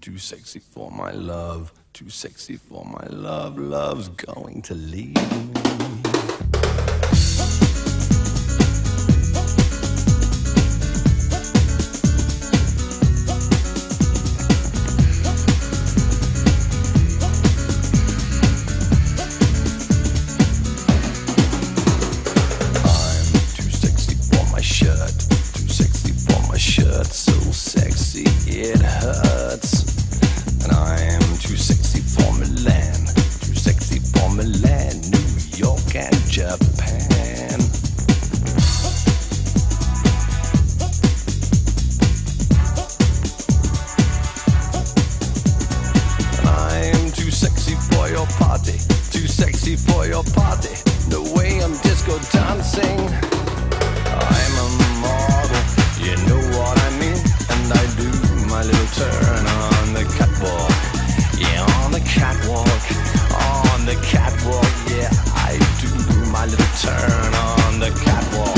too sexy for my love, too sexy for my love, love's going to leave me. So sexy it hurts, and I am too sexy for Milan, too sexy for Milan, New York and Japan. And I am too sexy for your party, too sexy for your party, the way I'm disco dancing. I'm a model, you know what I mean, and I do my little turn on the catwalk. Yeah, on the catwalk, on the catwalk. Yeah, I do my little turn on the catwalk.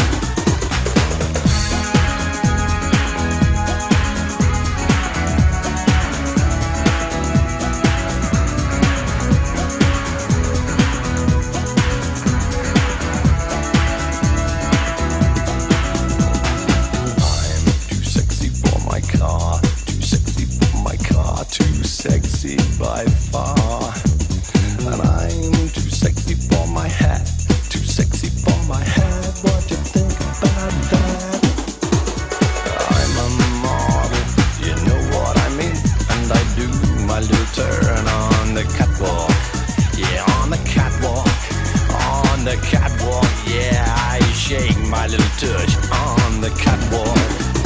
Sexy by far, and I'm too sexy for my hat, too sexy for my hat. What you think about that? I'm a model, you know what I mean, and I do my little turn on the catwalk. Yeah, on the catwalk, on the catwalk. Yeah, I shake my little touch on the catwalk.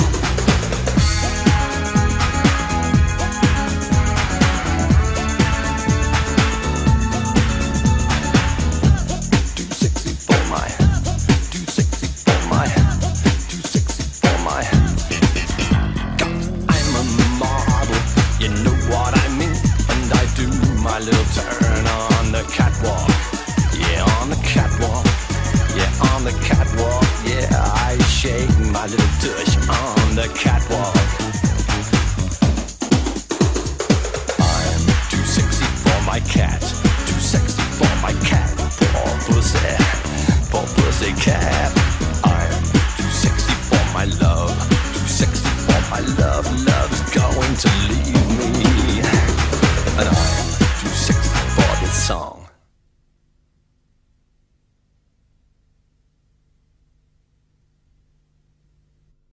My little turn on the catwalk. Yeah, on the catwalk. Yeah, on the catwalk. Yeah, I shake my little tush on the catwalk. I'm too sexy for my cat, too sexy for my cat. Poor pussy cat. I'm too sexy for my love, too sexy for my love. Love's going to leave